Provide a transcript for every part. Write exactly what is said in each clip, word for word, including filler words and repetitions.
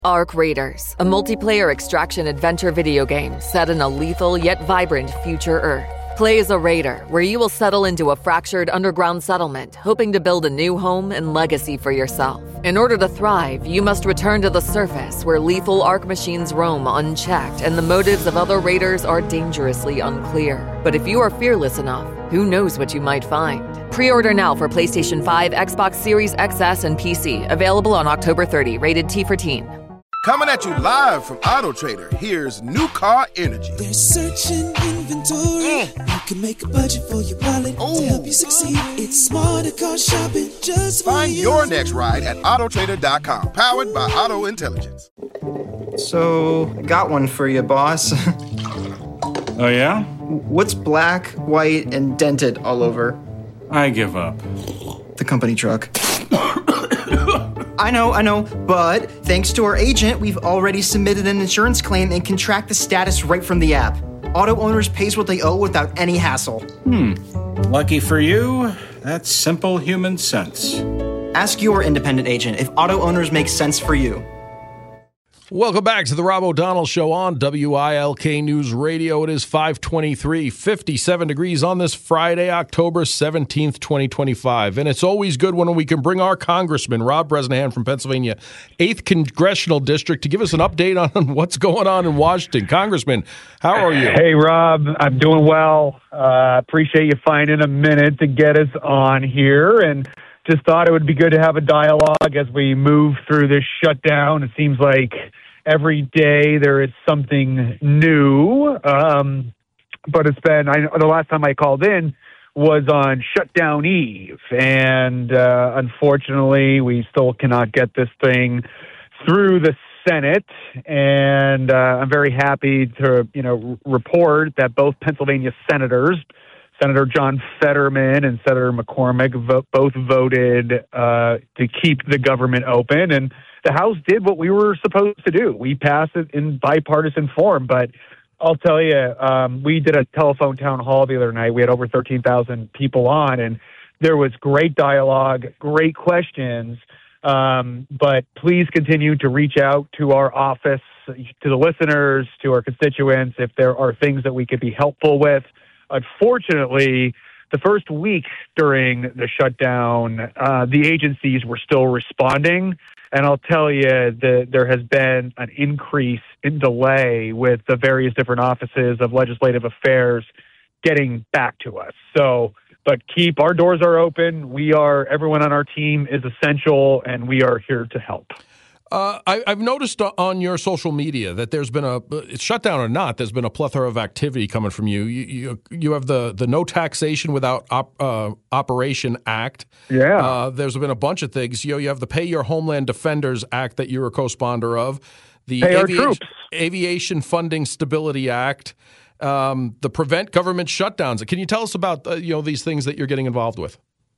Arc Raiders, a multiplayer extraction adventure video game set in a lethal yet vibrant future Earth. Play as a raider, where you will settle into a fractured underground settlement, hoping to build a new home and legacy for yourself. In order to thrive, you must return to the surface, where lethal Arc machines roam unchecked, and the motives of other raiders are dangerously unclear. But if you are fearless enough, who knows what you might find? Pre-order now for PlayStation five, Xbox Series X S, and P C. Available on October thirtieth. Rated T for teen. Coming at you live from Auto Trader, here's New Car Energy. They're searching inventory. Mm. You can make a budget for your wallet Ooh. To help you succeed. It's smarter car shopping just for Find you. your next ride at auto trader dot com. Powered by Auto Intelligence. So, got one for you, boss. Oh, yeah? What's black, white, and dented all over? I give up. The company truck. I know, I know, but thanks to our agent, we've already submitted an insurance claim and can track the status right from the app. Auto Owners pays what they owe without any hassle. Hmm. Lucky for you, that's simple human sense. Ask your independent agent if Auto Owners makes sense for you. Welcome back to the Rob O'Donnell Show on W I L K News Radio. It is five twenty-three, fifty-seven degrees on this Friday, October seventeenth, twenty twenty-five. And it's always good when we can bring our Congressman, Rob Bresnahan from Pennsylvania, eighth Congressional District, to give us an update on what's going on in Washington. Congressman, how are you? Hey, Rob. I'm doing well. I uh, appreciate you finding a minute to get us on here. And just thought it would be good to have a dialogue as we move through this shutdown. It seems like every day there is something new, um, but it's been, I, the last time I called in was on shutdown eve, and uh, unfortunately we still cannot get this thing through the Senate, and uh, I'm very happy to, you know, r- report that both Pennsylvania senators, Senator John Fetterman and Senator McCormick, vo- both voted uh, to keep the government open, and the House did what we were supposed to do. We passed it in bipartisan form, but I'll tell you, um, we did a telephone town hall the other night. We had over thirteen thousand people on, and there was great dialogue, great questions, um, but please continue to reach out to our office, to the listeners, to our constituents, if there are things that we could be helpful with. Unfortunately, the first week during the shutdown, uh, the agencies were still responding. And I'll tell you that there has been an increase in delay with the various different offices of legislative affairs getting back to us. So, but keep, our doors are open. We are, everyone on our team is essential, and we are here to help. Uh, I, I've noticed on your social media that there's been a, shutdown or not, there's been a plethora of activity coming from you. You you, you have the, the No Taxation Without op, uh, Operation Act. Yeah. Uh, there's been a bunch of things. You know, you have the Pay Your Homeland Defenders Act that you're a co-sponsor of. The Pay our Aviation, troops. Aviation Funding Stability Act. Um, the Prevent Government Shutdowns. Can you tell us about uh, you know these things that you're getting involved with?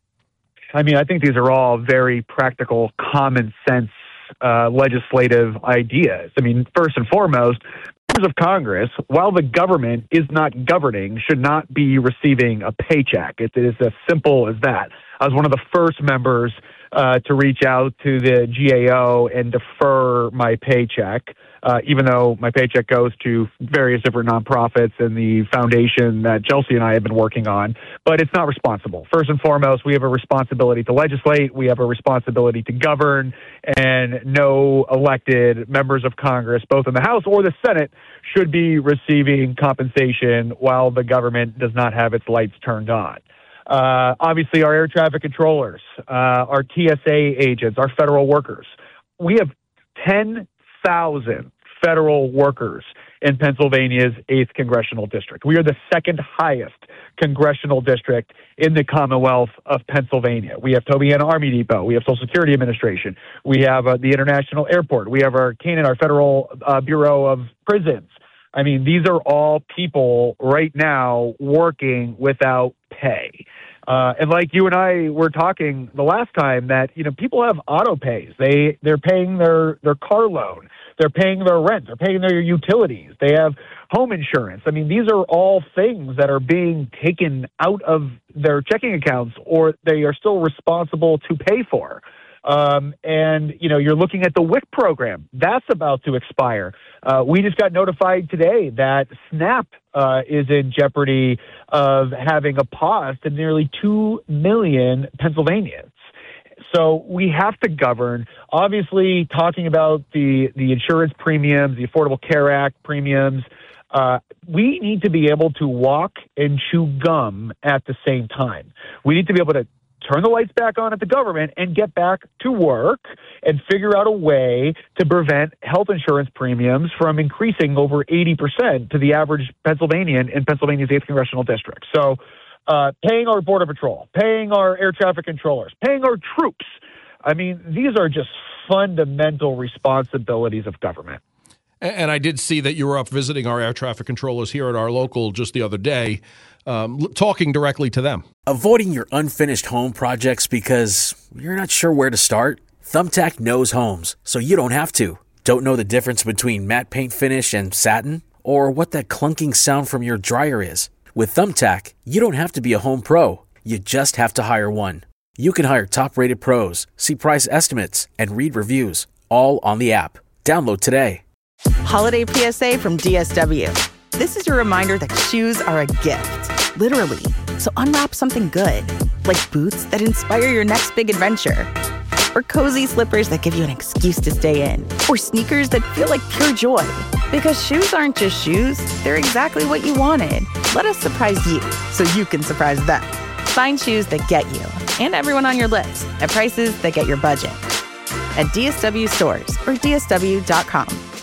I mean, I think these are all very practical, common sense Uh, legislative ideas. I mean, first and foremost, members of Congress, while the government is not governing, should not be receiving a paycheck. It is as simple as that. I was one of the first members uh, to reach out to the G A O and defer my paycheck, uh, even though my paycheck goes to various different nonprofits and the foundation that Chelsea and I have been working on. But it's not responsible. First and foremost, we have a responsibility to legislate. We have a responsibility to govern, and no elected members of Congress, both in the House or the Senate, should be receiving compensation while the government does not have its lights turned on. Uh, obviously, our air traffic controllers, uh, our T S A agents, our federal workers. We have ten thousand federal workers in Pennsylvania's eighth Congressional District. We are the second highest congressional district in the Commonwealth of Pennsylvania. We have Tobiana Army Depot. We have Social Security Administration. We have uh, the International Airport. We have our Canaan, our Federal uh, Bureau of Prisons. I mean, these are all people right now working without pay. Uh, and like you and I were talking the last time, that, you know, people have auto pays. They, they're paying their, their car loan. They're paying their rent. They're paying their utilities. They have home insurance. I mean, these are all things that are being taken out of their checking accounts, or they are still responsible to pay for. Um, and, you know, you're looking at the W I C program. That's about to expire. Uh, we just got notified today that SNAP uh, is in jeopardy of having a pause to nearly two million Pennsylvanians. So we have to govern. Obviously, talking about the, the insurance premiums, the Affordable Care Act premiums, uh, we need to be able to walk and chew gum at the same time. We need to be able to turn the lights back on at the government and get back to work and figure out a way to prevent health insurance premiums from increasing over eighty percent to the average Pennsylvanian in Pennsylvania's eighth Congressional District. So uh, paying our Border Patrol, paying our air traffic controllers, paying our troops. I mean, these are just fundamental responsibilities of government. And I did see that you were up visiting our air traffic controllers here at our local just the other day, um, talking directly to them. Avoiding your unfinished home projects because you're not sure where to start? Thumbtack knows homes, so you don't have to. Don't know the difference between matte paint finish and satin? Or what that clunking sound from your dryer is? With Thumbtack, you don't have to be a home pro. You just have to hire one. You can hire top-rated pros, see price estimates, and read reviews, all on the app. Download today. Holiday P S A from D S W. This is your reminder that shoes are a gift, literally. So unwrap something good, like boots that inspire your next big adventure, or cozy slippers that give you an excuse to stay in, or sneakers that feel like pure joy. Because shoes aren't just shoes, they're exactly what you wanted. Let us surprise you so you can surprise them. Find shoes that get you and everyone on your list at prices that get your budget at D S W stores or D S W dot com.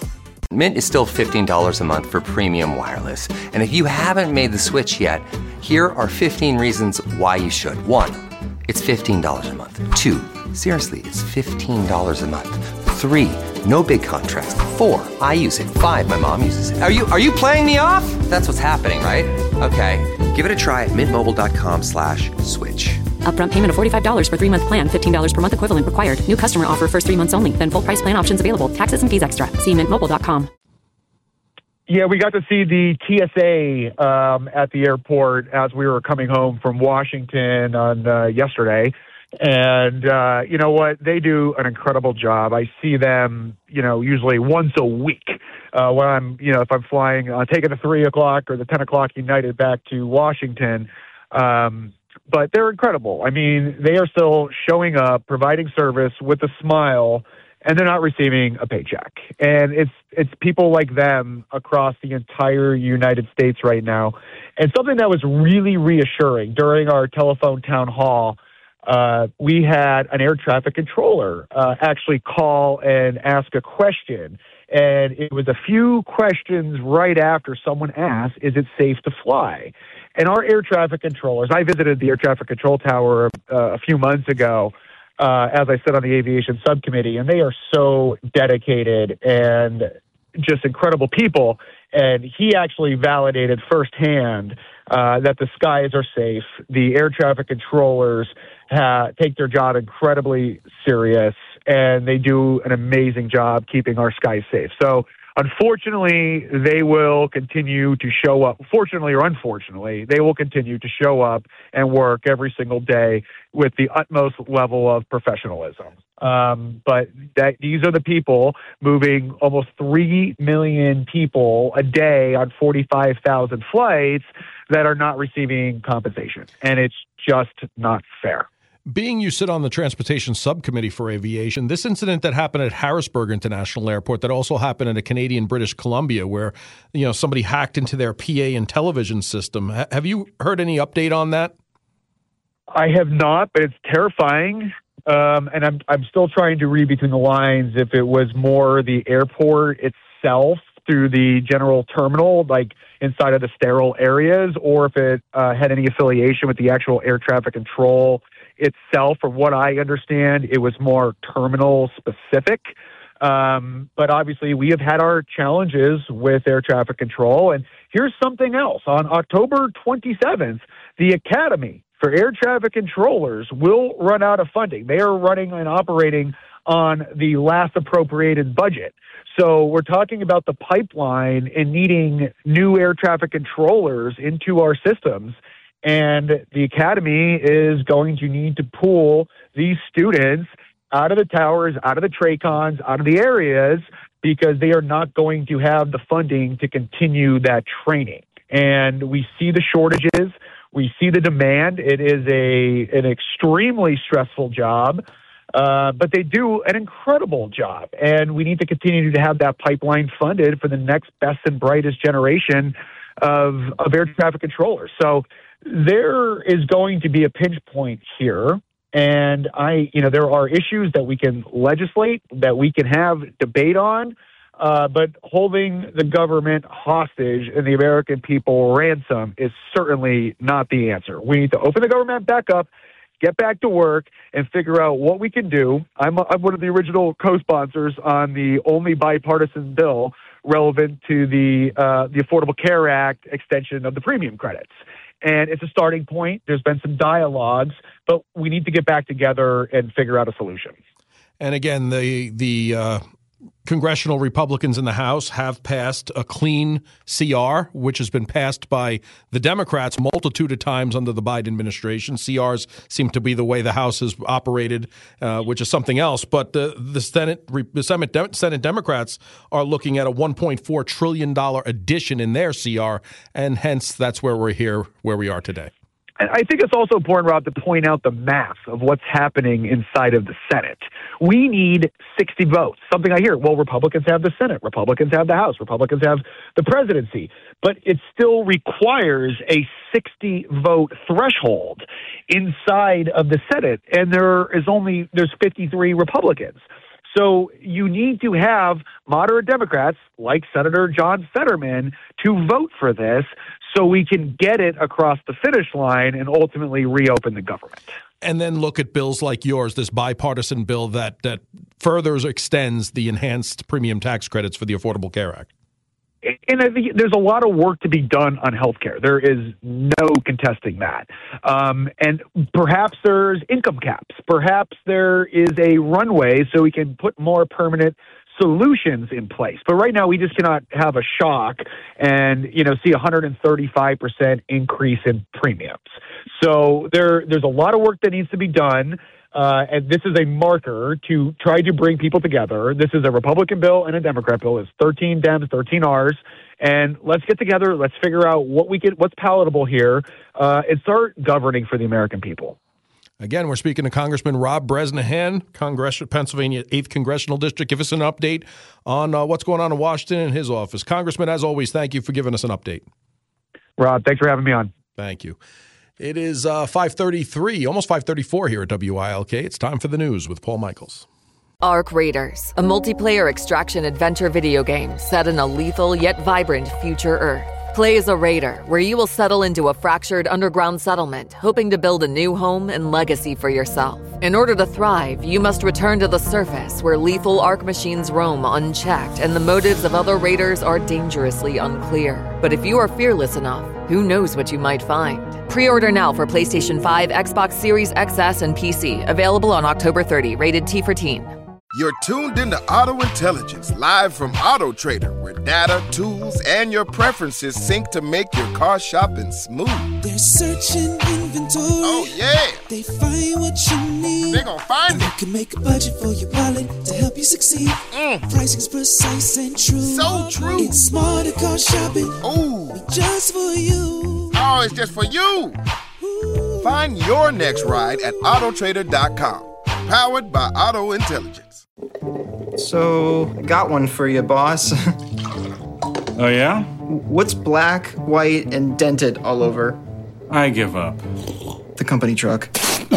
Mint is still fifteen dollars a month for premium wireless. And if you haven't made the switch yet, here are fifteen reasons why you should. One, it's fifteen dollars a month. Two, seriously, it's fifteen dollars a month. Three, no big contrast. Four, I use it. Five, my mom uses it. Are you are you playing me off? That's what's happening, right? Okay, give it a try at mintmobile.com slash switch. Upfront payment of forty-five dollars for three-month plan, fifteen dollars per month equivalent required. New customer offer first three months only. Then full price plan options available. Taxes and fees extra. See mint mobile dot com. Yeah, we got to see the T S A um, at the airport as we were coming home from Washington on uh, yesterday. And uh, you know what? They do an incredible job. I see them, you know, usually once a week uh, when I'm, you know, if I'm flying, uh, taking the three o'clock or the ten o'clock United back to Washington. Um, But they're incredible. I mean, they are still showing up, providing service with a smile, and they're not receiving a paycheck. And it's it's people like them across the entire United States right now. And something that was really reassuring during our telephone town hall, uh, we had an air traffic controller uh, actually call and ask a question. And it was a few questions right after someone asked, is it safe to fly? And our air traffic controllers, I visited the air traffic control tower uh, a few months ago, uh, as I said on the aviation subcommittee, and they are so dedicated and just incredible people. And he actually validated firsthand uh, that the skies are safe. The air traffic controllers ha- take their job incredibly serious, and they do an amazing job keeping our skies safe. So, unfortunately, they will continue to show up. Fortunately or unfortunately, they will continue to show up and work every single day with the utmost level of professionalism. Um, but that, these are the people moving almost three million people a day on forty-five thousand flights that are not receiving compensation. And it's just not fair. Being you sit on the Transportation Subcommittee for Aviation, this incident that happened at Harrisburg International Airport that also happened in a Canadian British Columbia where, you know, somebody hacked into their P A and television system. H- have you heard any update on that? I have not, but it's terrifying. Um, and I'm I'm still trying to read between the lines if it was more the airport itself through the general terminal, like inside of the sterile areas, or if it uh, had any affiliation with the actual air traffic control itself. From what I understand, it was more terminal specific. Um, but obviously, we have had our challenges with air traffic control. And here's something else. On October twenty-seventh, the Academy for Air Traffic Controllers will run out of funding. They are running and operating on the last appropriated budget. So we're talking about the pipeline and needing new air traffic controllers into our systems. And the Academy is going to need to pool these students out of the towers, out of the Tracons, out of the areas, because they are not going to have the funding to continue that training. And we see the shortages. We see the demand. It is a an extremely stressful job, uh, but they do an incredible job. And we need to continue to have that pipeline funded for the next best and brightest generation of, of air traffic controllers. So there is going to be a pinch point here. And I, you know, there are issues that we can legislate, that we can have debate on. Uh, but holding the government hostage and the American people ransom is certainly not the answer. We need to open the government back up, get back to work, and figure out what we can do. I'm, I'm one of the original co-sponsors on the only bipartisan bill relevant to the uh, the Affordable Care Act extension of the premium credits. And it's a starting point. There's been some dialogues, but we need to get back together and figure out a solution. And again, the the uh, congressional Republicans in the House have passed a clean C R, which has been passed by the Democrats multitude of times under the Biden administration. C Rs seem to be the way the House has operated, uh, which is something else. But the, the Senate the Senate, Senate Democrats are looking at a one point four trillion dollars addition in their C R, and hence that's where we're here, where we are today. And I think it's also important, Rob, to point out the math of what's happening inside of the Senate. We need sixty votes. Something I hear, well, Republicans have the Senate, Republicans have the House, Republicans have the presidency. But it still requires a sixty-vote threshold inside of the Senate, and there is only, there's fifty-three Republicans. So you need to have moderate Democrats like Senator John Fetterman to vote for this so we can get it across the finish line and ultimately reopen the government. And then look at bills like yours, this bipartisan bill that, that further extends the enhanced premium tax credits for the Affordable Care Act. And I think there's a lot of work to be done on healthcare. There is no contesting that. Um, and perhaps there's income caps. Perhaps there is a runway so we can put more permanent solutions in place. But right now we just cannot have a shock and, you know, see a one hundred thirty-five percent increase in premiums. So there, there's a lot of work that needs to be done. Uh, and this is a marker to try to bring people together. This is a Republican bill and a Democrat bill. It's thirteen Dems, thirteen Rs. And let's get together. Let's figure out what we can, what's palatable here, uh, and start governing for the American people. Again, we're speaking to Congressman Rob Bresnahan, Congress, Pennsylvania eighth Congressional District. Give us an update on uh, what's going on in Washington in his office. Congressman, as always, thank you for giving us an update. Rob, thanks for having me on. Thank you. It is uh, five thirty-three, almost five thirty-four here at W I L K. It's time for the news with Paul Michaels. Arc Raiders, a multiplayer extraction adventure video game set in a lethal yet vibrant future Earth. Play as a raider, where you will settle into a fractured underground settlement, hoping to build a new home and legacy for yourself. In order to thrive, you must return to the surface, where lethal Arc machines roam unchecked and the motives of other raiders are dangerously unclear. But if you are fearless enough, who knows what you might find? Pre-order now for PlayStation five, Xbox Series X S, and P C. Available on October thirtieth. Rated T for teen. You're tuned into Auto Intelligence, live from Auto Trader, where data, tools, and your preferences sync to make your car shopping smooth. They're searching inventory. Oh, yeah. They find what you need. They're gonna find and it. You can make a budget for your wallet to help you succeed. Mm. Pricing's precise and true. So true. It's smarter car shopping. Ooh. Just for you. Oh, it's just for you. Ooh. Find your next ride at Auto Trader dot com. Powered by Auto Intelligence. So, got one for you, boss. Oh, yeah? What's black, white, and dented all over? I give up. The company truck.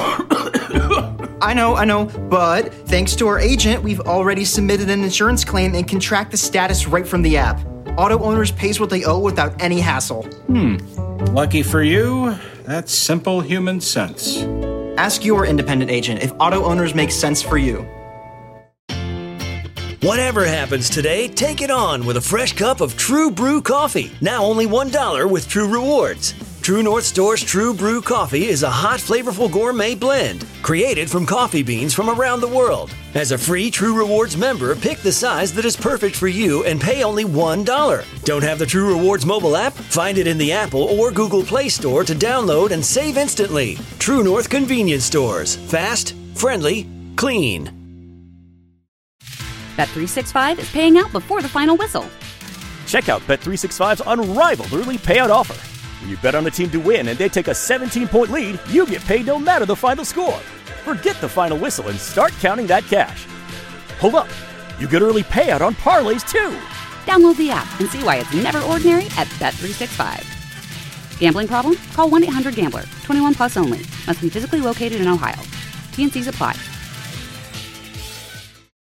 I know, I know, but thanks to our agent, we've already submitted an insurance claim and can track the status right from the app. Auto owners pays what they owe without any hassle. Hmm. Lucky for you, that's simple human sense. Ask your independent agent if auto owners make sense for you. Whatever happens today, take it on with a fresh cup of True Brew coffee. Now only one dollar with True Rewards. True North Store's True Brew coffee is a hot, flavorful gourmet blend created from coffee beans from around the world. As a free True Rewards member, pick the size that is perfect for you and pay only one dollar. Don't have the True Rewards mobile app? Find it in the Apple or Google Play Store to download and save instantly. True North Convenience Stores. Fast, friendly, clean. Bet three sixty-five is paying out before the final whistle. Check out Bet three sixty-five's unrivaled early payout offer. When you bet on a team to win and they take a seventeen-point lead, you get paid no matter the final score. Forget the final whistle and start counting that cash. Hold up. You get early payout on parlays, too. Download the app and see why it's never ordinary at Bet three sixty-five. Gambling problem? Call one eight hundred gambler. twenty-one plus only. Must be physically located in Ohio. T and C's apply.